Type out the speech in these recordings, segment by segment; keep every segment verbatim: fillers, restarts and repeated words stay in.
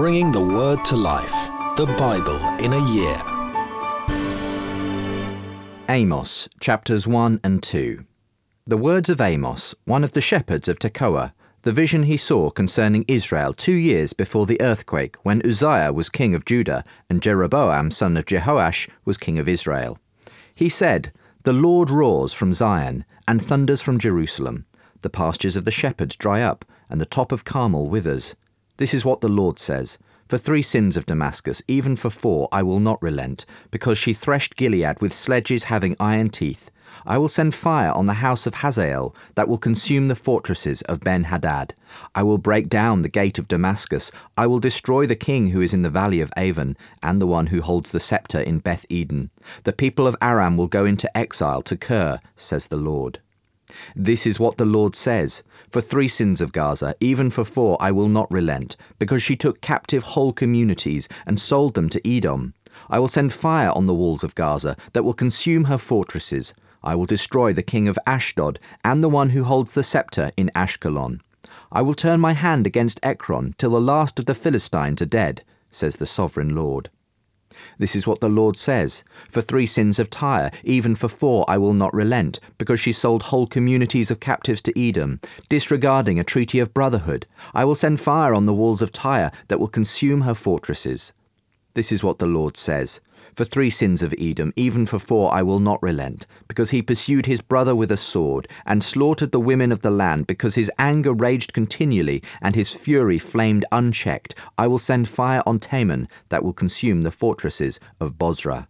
bringing the Word to life. The Bible in a year. Amos, chapters one and two. The words of Amos, one of the shepherds of Tekoa, the vision he saw concerning Israel two years before the earthquake when Uzziah was king of Judah and Jeroboam son of Jehoash was king of Israel. He said, "The Lord roars from Zion and thunders from Jerusalem. The pastures of the shepherds dry up, and the top of Carmel withers. This is what the Lord says. For three sins of Damascus, even for four, I will not relent, because she threshed Gilead with sledges having iron teeth. I will send fire on the house of Hazael that will consume the fortresses of Ben-Hadad. I will break down the gate of Damascus. I will destroy the king who is in the valley of Avon, and the one who holds the scepter in Beth-Eden. The people of Aram will go into exile to Kir, says the Lord. This is what the Lord says. For three sins of Gaza, even for four, I will not relent, because she took captive whole communities and sold them to Edom. I will send fire on the walls of Gaza that will consume her fortresses. I will destroy the king of Ashdod and the one who holds the scepter in Ashkelon. I will turn my hand against Ekron till the last of the Philistines are dead, says the sovereign Lord. This is what the Lord says. For three sins of Tyre, even for four I will not relent, because she sold whole communities of captives to Edom, disregarding a treaty of brotherhood. I will send fire on the walls of Tyre that will consume her fortresses. This is what the Lord says. For three sins of Edom, even for four I will not relent, because he pursued his brother with a sword, and slaughtered the women of the land, because his anger raged continually, and his fury flamed unchecked. I will send fire on Taman that will consume the fortresses of Bozrah.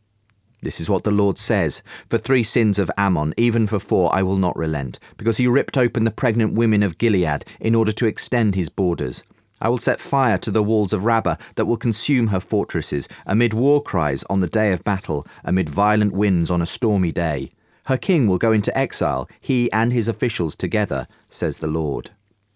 This is what the Lord says. For three sins of Ammon, even for four I will not relent, because he ripped open the pregnant women of Gilead in order to extend his borders. I will set fire to the walls of Rabbah that will consume her fortresses, amid war cries on the day of battle, amid violent winds on a stormy day. Her king will go into exile, he and his officials together, says the Lord.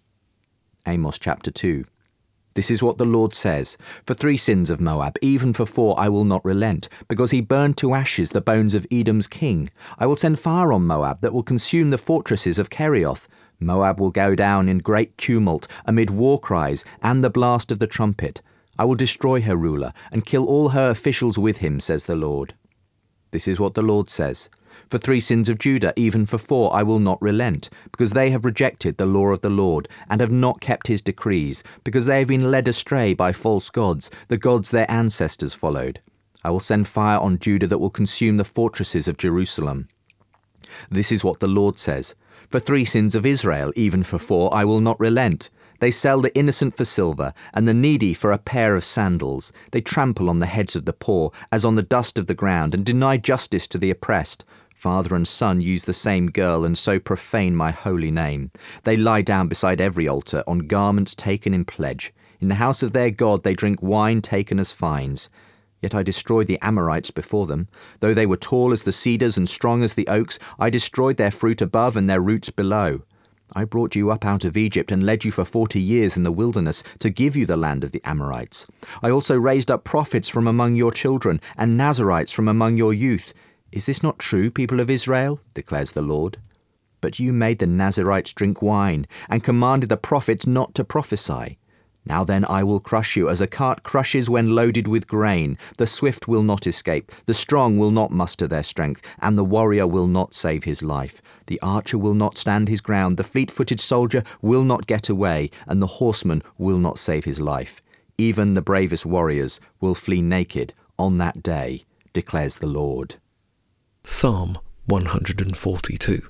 Amos chapter two. This is what the Lord says. For three sins of Moab, even for four I will not relent, because he burned to ashes the bones of Edom's king. I will send fire on Moab that will consume the fortresses of Kerioth. Moab will go down in great tumult, amid war cries and the blast of the trumpet. I will destroy her ruler and kill all her officials with him, says the Lord. This is what the Lord says. For three sins of Judah, even for four, I will not relent, because they have rejected the law of the Lord and have not kept his decrees, because they have been led astray by false gods, the gods their ancestors followed. I will send fire on Judah that will consume the fortresses of Jerusalem. This is what the Lord says. For three sins of Israel, even for four, I will not relent. They sell the innocent for silver, and the needy for a pair of sandals. They trample on the heads of the poor, as on the dust of the ground, and deny justice to the oppressed. Father and son use the same girl, and so profane my holy name. They lie down beside every altar, on garments taken in pledge. In the house of their God they drink wine taken as fines. Yet I destroyed the Amorites before them. Though they were tall as the cedars and strong as the oaks, I destroyed their fruit above and their roots below. I brought you up out of Egypt and led you for forty years in the wilderness to give you the land of the Amorites. I also raised up prophets from among your children and Nazarites from among your youth. Is this not true, people of Israel? Declares the Lord. But you made the Nazarites drink wine and commanded the prophets not to prophesy. Now then I will crush you as a cart crushes when loaded with grain. The swift will not escape, the strong will not muster their strength, and the warrior will not save his life. The archer will not stand his ground, the fleet-footed soldier will not get away, and the horseman will not save his life. Even the bravest warriors will flee naked on that day, declares the Lord. Psalm one hundred forty-two.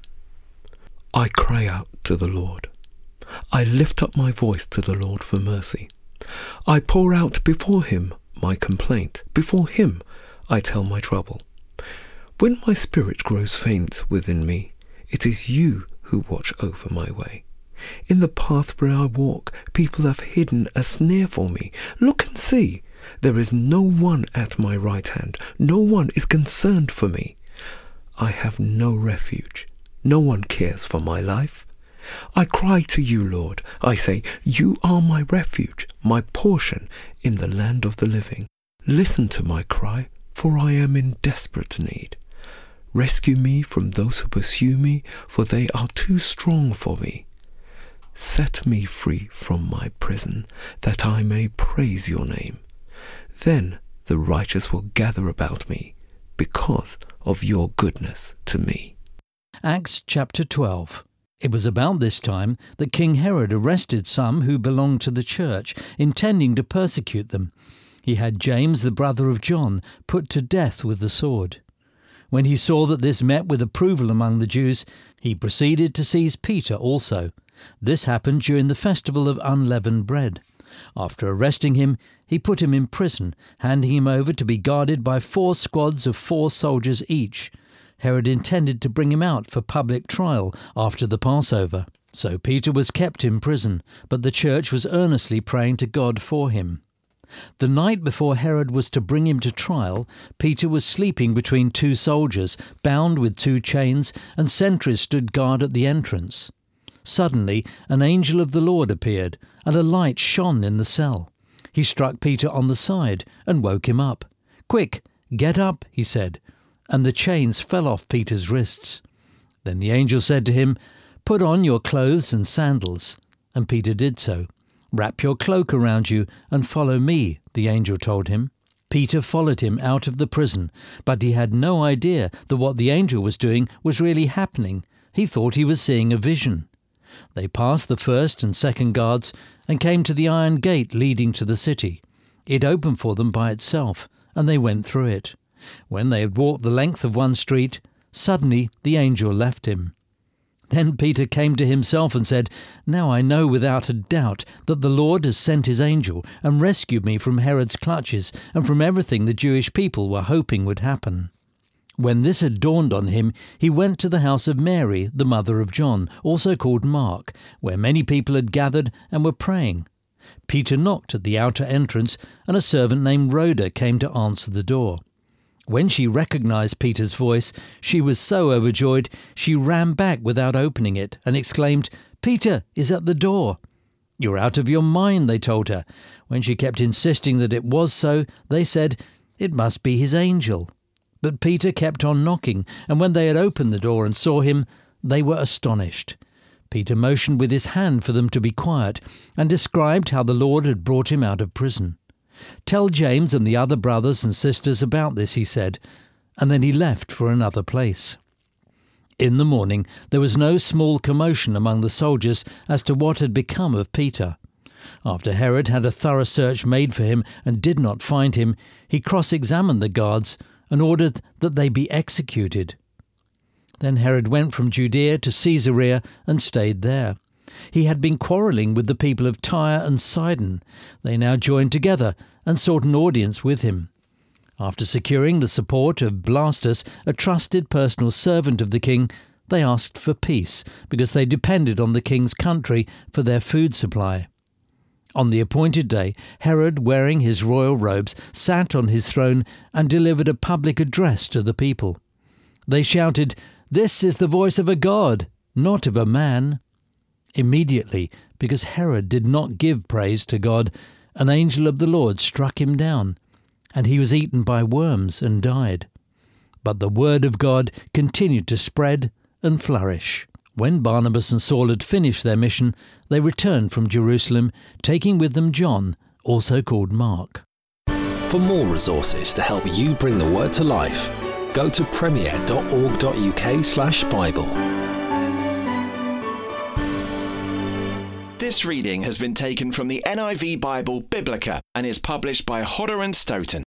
I cry out to the Lord. I lift up my voice to the Lord for mercy. I pour out before him my complaint. Before him I tell my trouble. When my spirit grows faint within me, it is you who watch over my way. In the path where I walk, people have hidden a snare for me. Look and see. There is no one at my right hand. No one is concerned for me. I have no refuge. No one cares for my life. I cry to you, Lord. I say, you are my refuge, my portion in the land of the living. Listen to my cry, for I am in desperate need. Rescue me from those who pursue me, for they are too strong for me. Set me free from my prison, that I may praise your name. Then the righteous will gather about me because of your goodness to me. Acts chapter twelve. It was about this time that King Herod arrested some who belonged to the church, intending to persecute them. He had James, the brother of John, put to death with the sword. When he saw that this met with approval among the Jews, he proceeded to seize Peter also. This happened during the festival of unleavened bread. After arresting him, he put him in prison, handing him over to be guarded by four squads of four soldiers each. Herod intended to bring him out for public trial after the Passover. So Peter was kept in prison, but the church was earnestly praying to God for him. The night before Herod was to bring him to trial, Peter was sleeping between two soldiers, bound with two chains, and sentries stood guard at the entrance. Suddenly an angel of the Lord appeared, and a light shone in the cell. He struck Peter on the side and woke him up. "Quick, get up," he said, and the chains fell off Peter's wrists. Then the angel said to him, "Put on your clothes and sandals." And Peter did so. "Wrap your cloak around you and follow me," the angel told him. Peter followed him out of the prison, but he had no idea that what the angel was doing was really happening. He thought he was seeing a vision. They passed the first and second guards and came to the iron gate leading to the city. It opened for them by itself, and they went through it. When they had walked the length of one street, suddenly the angel left him. Then Peter came to himself and said, "Now I know without a doubt that the Lord has sent his angel and rescued me from Herod's clutches and from everything the Jewish people were hoping would happen." When this had dawned on him, he went to the house of Mary, the mother of John, also called Mark, where many people had gathered and were praying. Peter knocked at the outer entrance, and a servant named Rhoda came to answer the door. When she recognized Peter's voice, she was so overjoyed she ran back without opening it and exclaimed, "Peter is at the door." "You're out of your mind," they told her. When she kept insisting that it was so, they said, "It must be his angel." But Peter kept on knocking, and when they had opened the door and saw him, they were astonished. Peter motioned with his hand for them to be quiet and described how the Lord had brought him out of prison. "Tell James and the other brothers and sisters about this," he said, and then he left for another place. In the morning there was no small commotion among the soldiers as to what had become of Peter. After Herod had a thorough search made for him and did not find him, he cross-examined the guards and ordered that they be executed. Then Herod went from Judea to Caesarea and stayed there. He had been quarrelling with the people of Tyre and Sidon. They now joined together and sought an audience with him. After securing the support of Blastus, a trusted personal servant of the king, they asked for peace, because they depended on the king's country for their food supply. On the appointed day, Herod, wearing his royal robes, sat on his throne and delivered a public address to the people. They shouted, "This is the voice of a god, not of a man." Immediately, because Herod did not give praise to God, an angel of the Lord struck him down, and he was eaten by worms and died. But the word of God continued to spread and flourish. When Barnabas and Saul had finished their mission, they returned from Jerusalem, taking with them John, also called Mark. For more resources to help you bring the word to life, go to premier dot org dot U K slash Bible. This reading has been taken from the N I V Bible Biblica and is published by Hodder and Stoughton.